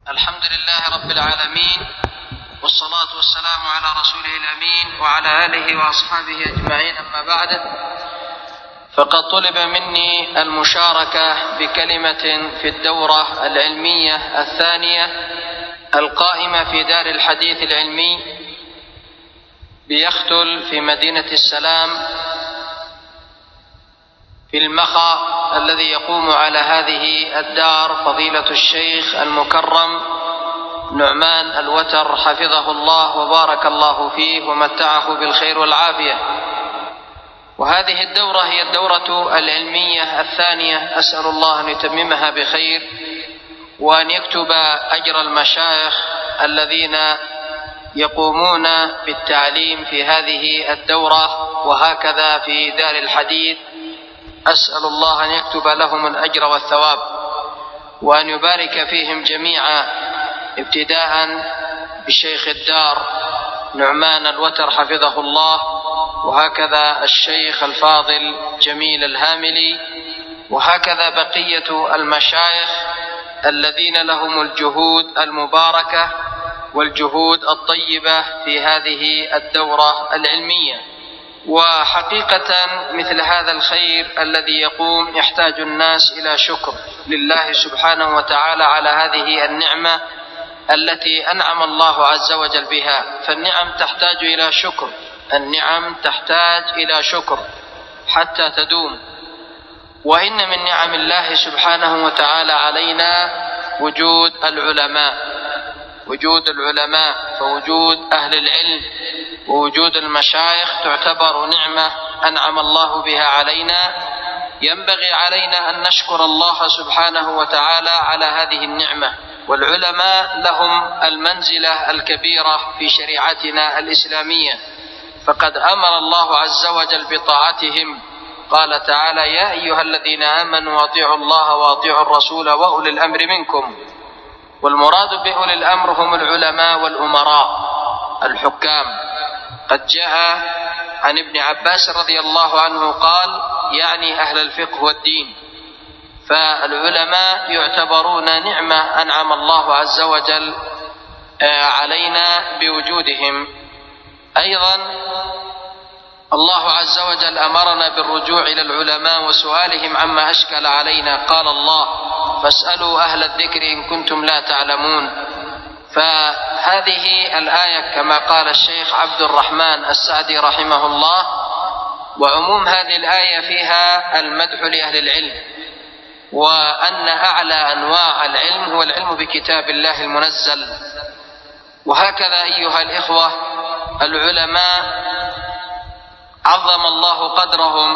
الحمد لله رب العالمين، والصلاة والسلام على رسوله الأمين وعلى آله وأصحابه أجمعين، أما بعد، فقد طلب مني المشاركة بكلمة في الدورة العلمية الثانية القائمة في دار الحديث العلمي بيختل في مدينة السلام في المخا، الذي يقوم على هذه الدار فضيلة الشيخ المكرم نعمان الوتر حفظه الله وبارك الله فيه ومتعه بالخير والعافية. وهذه الدورة هي الدورة العلمية الثانية، أسأل الله أن يتممها بخير وأن يكتب أجر المشايخ الذين يقومون بالتعليم في هذه الدورة وهكذا في دار الحديث. أسأل الله أن يكتب لهم الأجر والثواب وأن يبارك فيهم جميعا، ابتداء بشيخ الدار نعمان الوتر حفظه الله، وهكذا الشيخ الفاضل جميل الهاملي، وهكذا بقية المشايخ الذين لهم الجهود المباركة والجهود الطيبة في هذه الدورة العلمية. وحقيقة مثل هذا الخير الذي يقوم يحتاج الناس إلى شكر لله سبحانه وتعالى على هذه النعمة التي أنعم الله عز وجل بها، فالنعم تحتاج إلى شكر، النعم تحتاج إلى شكر حتى تدوم. وإن من نعم الله سبحانه وتعالى علينا وجود العلماء، فوجود أهل العلم ووجود المشايخ تعتبر نعمة أنعم الله بها علينا، ينبغي علينا أن نشكر الله سبحانه وتعالى على هذه النعمة. والعلماء لهم المنزلة الكبيرة في شريعتنا الإسلامية، فقد أمر الله عز وجل بطاعتهم، قال تعالى: يا أيها الذين آمنوا أطيعوا الله وأطيعوا الرسول وأولي الأمر منكم. والمراد بأولي الأمر هم العلماء والأمراء الحكام. قد جاء عن ابن عباس رضي الله عنه قال: يعني أهل الفقه والدين. فالعلماء يعتبرون نعمة أنعم الله عز وجل علينا بوجودهم. أيضا الله عز وجل أمرنا بالرجوع إلى العلماء وسؤالهم عما أشكل علينا، قال الله: فاسألوا أهل الذكر إن كنتم لا تعلمون. فهذه الآية كما قال الشيخ عبد الرحمن السعدي رحمه الله، وعموم هذه الآية فيها المدح لأهل العلم، وأن أعلى أنواع العلم هو العلم بكتاب الله المنزل. وهكذا أيها الإخوة، العلماء عظم الله قدرهم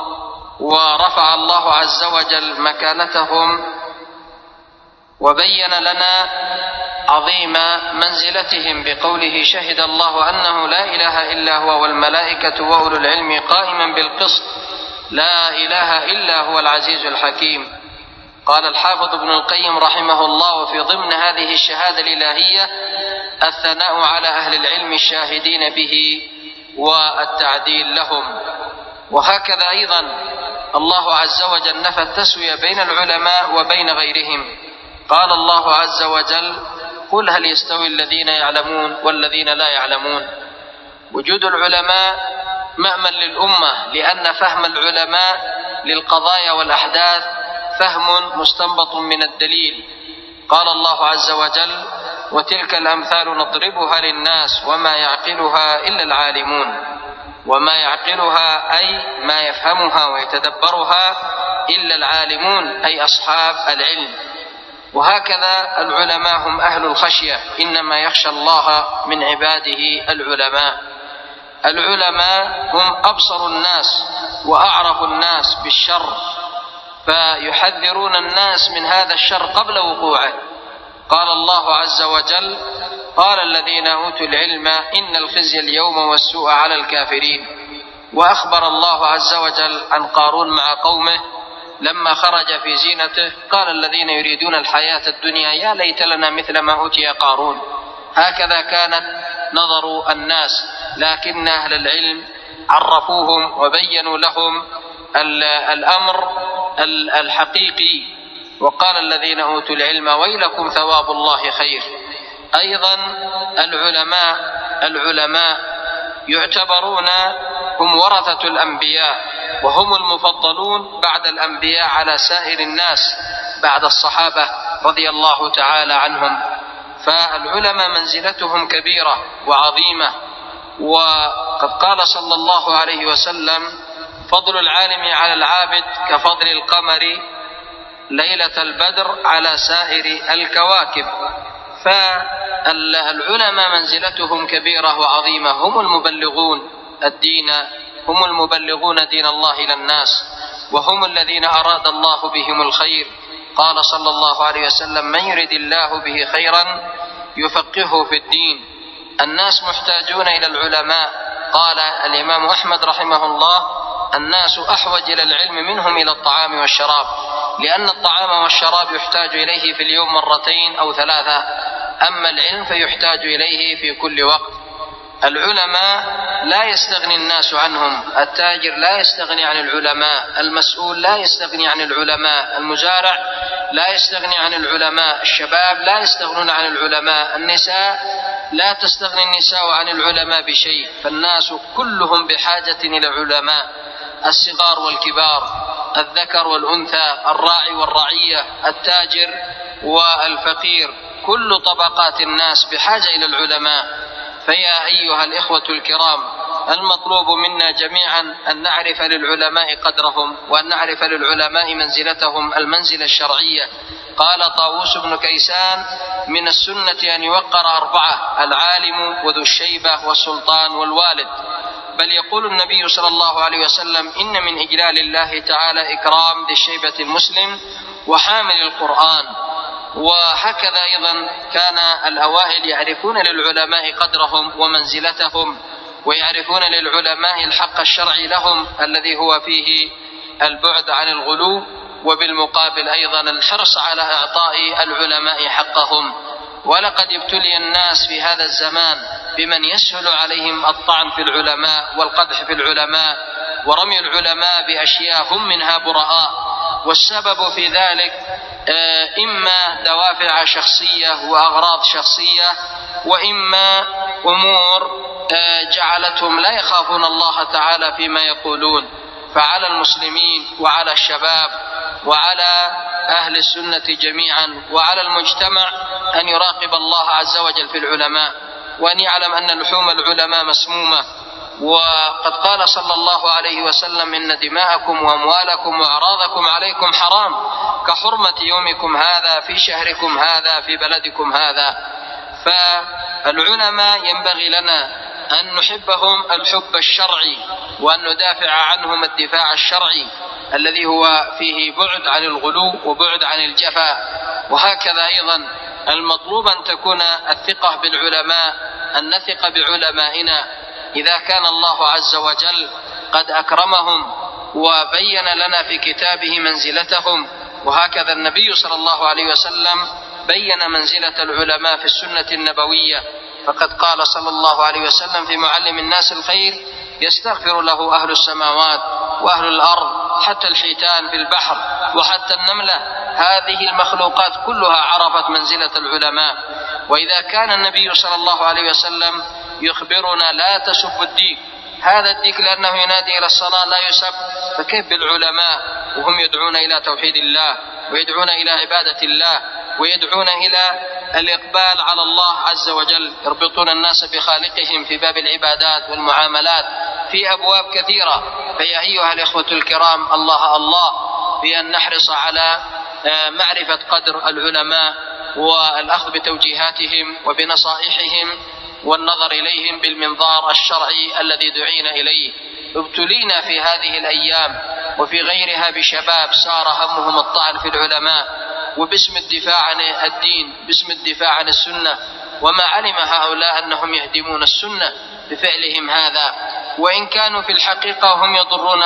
ورفع الله عز وجل مكانتهم، وبين لنا عظيم منزلتهم بقوله: شهد الله أنه لا إله إلا هو والملائكة وأولو العلم قائما بالقسط لا إله إلا هو العزيز الحكيم. قال الحافظ ابن القيم رحمه الله في ضمن هذه الشهادة الإلهية: الثناء على أهل العلم الشاهدين به والتعديل لهم. وهكذا أيضا الله عز وجل نفى التسوية بين العلماء وبين غيرهم، قال الله عز وجل: قل هل يستوي الذين يعلمون والذين لا يعلمون. وجود العلماء مأمن للأمة، لأن فهم العلماء للقضايا والأحداث فهم مستنبط من الدليل. قال الله عز وجل: وتلك الأمثال نضربها للناس وما يعقلها إلا العالمون. وما يعقلها أي ما يفهمها ويتدبرها إلا العالمون، أي أصحاب العلم. وهكذا العلماء هم أهل الخشية، إنما يخشى الله من عباده العلماء. العلماء هم أبصر الناس وأعرف الناس بالشر، فيحذرون الناس من هذا الشر قبل وقوعه. قال الله عز وجل: قال الذين أوتوا العلم إن الخزي اليوم والسوء على الكافرين. وأخبر الله عز وجل عن قارون مع قومه لما خرج في زينته، قال الذين يريدون الحياة الدنيا يا ليت لنا مثل ما أوتي قارون. هكذا كانت نظر الناس، لكن أهل العلم عرفوهم وبينوا لهم الأمر الحقيقي وقال الذين أوتوا العلم ويلكم ثواب الله خير. أيضا العلماء يعتبرون هم ورثة الأنبياء، وهم المفضلون بعد الأنبياء على سائر الناس بعد الصحابة رضي الله تعالى عنهم. فالعلماء منزلتهم كبيرة وعظيمة، وقد قال صلى الله عليه وسلم: فضل العالم على العابد كفضل القمر ليلة البدر على سائر الكواكب. فالعلماء منزلتهم كبيرة وعظيمة، هم المبلغون الدين، هم المبلغون دين الله إلى الناس، وهم الذين أراد الله بهم الخير. قال صلى الله عليه وسلم: من يرد الله به خيرا يفقهه في الدين. الناس محتاجون إلى العلماء. قال الإمام أحمد رحمه الله: الناس أحوج إلى العلم منهم إلى الطعام والشراب، لأن الطعام والشراب يحتاج إليه في اليوم مرتين أو ثلاثة، أما العلم فيحتاج إليه في كل وقت. العلماء لا يستغني الناس عنهم، التاجر لا يستغني عن العلماء، المسؤول لا يستغني عن العلماء، المزارع لا يستغني عن العلماء، الشباب لا يستغنون عن العلماء، النساء لا تستغني النساء عن العلماء بشيء، فالناس كلهم بحاجة إلى العلماء، الصغار والكبار، الذكر والأنثى، الراعي والرعية، التاجر والفقير، كل طبقات الناس بحاجة إلى العلماء. فيا أيها الإخوة الكرام، المطلوب منا جميعا أن نعرف للعلماء قدرهم، وأن نعرف للعلماء منزلتهم المنزلة الشرعية. قال طاووس بن كيسان: من السنة أن يوقر 4: العالم وذو الشيبة والسلطان والوالد. بل يقول النبي صلى الله عليه وسلم: إن من إجلال الله تعالى إكرام ذي الشيبة المسلم وحامل القرآن. وهكذا أيضا كان الأوائل يعرفون للعلماء قدرهم ومنزلتهم، ويعرفون للعلماء الحق الشرعي لهم الذي هو فيه البعد عن الغلو، وبالمقابل أيضا الحرص على إعطاء العلماء حقهم. ولقد ابتلي الناس في هذا الزمان بمن يسهل عليهم الطعن في العلماء والقدح في العلماء ورمي العلماء بأشياء هم منها براء، والسبب في ذلك إما دوافع شخصية وأغراض شخصية، وإما أمور جعلتهم لا يخافون الله تعالى فيما يقولون. فعلى المسلمين وعلى الشباب وعلى أهل السنة جميعا وعلى المجتمع أن يراقب الله عز وجل في العلماء، وأن يعلم أن لحوم العلماء مسمومة. وقد قال صلى الله عليه وسلم: إن دماءكم وأموالكم وأعراضكم عليكم حرام كحرمة يومكم هذا في شهركم هذا في بلدكم هذا. فالعلماء ينبغي لنا أن نحبهم الحب الشرعي، وأن ندافع عنهم الدفاع الشرعي الذي هو فيه بعد عن الغلو وبعد عن الجفا. وهكذا أيضا المطلوب أن تكون الثقة بالعلماء، أن نثق بعلمائنا إذا كان الله عز وجل قد أكرمهم وبين لنا في كتابه منزلتهم. وهكذا النبي صلى الله عليه وسلم بين منزلة العلماء في السنة النبوية، فقد قال صلى الله عليه وسلم في معلم الناس الخير: يستغفر له أهل السماوات وأهل الأرض حتى الحيتان في البحر وحتى النملة. هذه المخلوقات كلها عرفت منزلة العلماء. وإذا كان النبي صلى الله عليه وسلم يخبرنا: لا تسبوا الديك، هذا الديك لأنه ينادي إلى الصلاة لا يسب، فكيف بالعلماء وهم يدعون إلى توحيد الله ويدعون إلى عبادة الله ويدعون إلى الإقبال على الله عز وجل، يربطون الناس بخالقهم في باب العبادات والمعاملات في أبواب كثيرة. فيا أيها الإخوة الكرام، الله بأن نحرص على معرفة قدر العلماء والأخذ بتوجيهاتهم وبنصائحهم والنظر إليهم بالمنظار الشرعي الذي دعينا إليه. ابتلينا في هذه الأيام وفي غيرها بشباب صار همهم الطعن في العلماء، وباسم الدفاع عن الدين، باسم الدفاع عن السنة، وما علم هؤلاء أنهم يهدمون السنة بفعلهم هذا، وإن كانوا في الحقيقة هم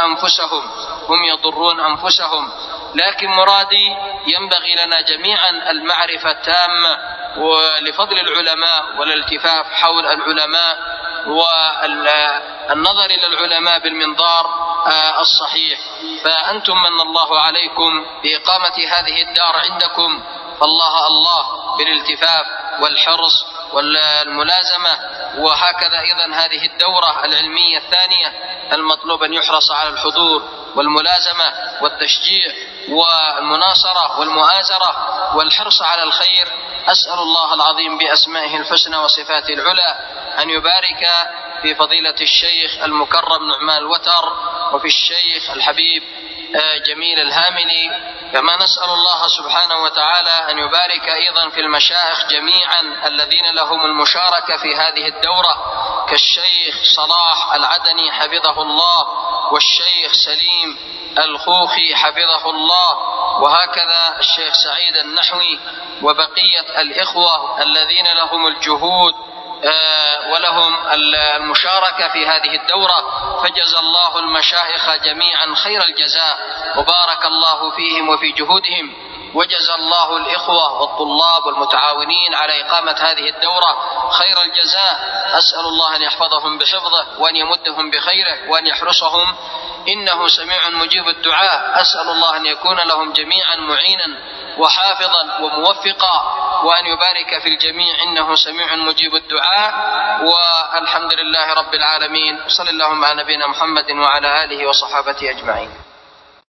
يضرون أنفسهم. لكن مرادي ينبغي لنا جميعا المعرفة التامة ولفضل العلماء والالتفاف حول العلماء النظر إلى العلماء بالمنظار الصحيح. فأنتم من الله عليكم بإقامة هذه الدار عندكم، فالله الله بالالتفاف والحرص والملازمة. وهكذا أيضا هذه الدورة العلمية الثانية المطلوب أن يحرص على الحضور والملازمة والتشجيع والمناصرة والمؤازرة والحرص على الخير. أسأل الله العظيم بأسمائه الحسنى وصفاته العلى أن يبارك في فضيلة الشيخ المكرم نعمان الوتر، وفي الشيخ الحبيب جميل الهاملي، كما نسأل الله سبحانه وتعالى أن يبارك أيضا في المشايخ جميعا الذين لهم المشاركة في هذه الدورة، كالشيخ صلاح العدني حفظه الله، والشيخ سليم الخوخي حفظه الله، وهكذا الشيخ سعيد النحوي، وبقية الإخوة الذين لهم الجهود ولهم المشاركة في هذه الدورة. فجزى الله المشايخ جميعا خير الجزاء، وبارك الله فيهم وفي جهودهم، وجزى الله الإخوة والطلاب والمتعاونين على إقامة هذه الدورة خير الجزاء. أسأل الله أن يحفظهم بحفظه، وأن يمدهم بخيره، وأن يحرسهم، إنه سميع مجيب الدعاء. أسأل الله أن يكون لهم جميعا معينا وحافظا وموفقا، وأن يبارك في الجميع، إنه سميع مجيب الدعاء. والحمد لله رب العالمين، صلى اللهم على نبينا محمد وعلى آله وصحابته أجمعين.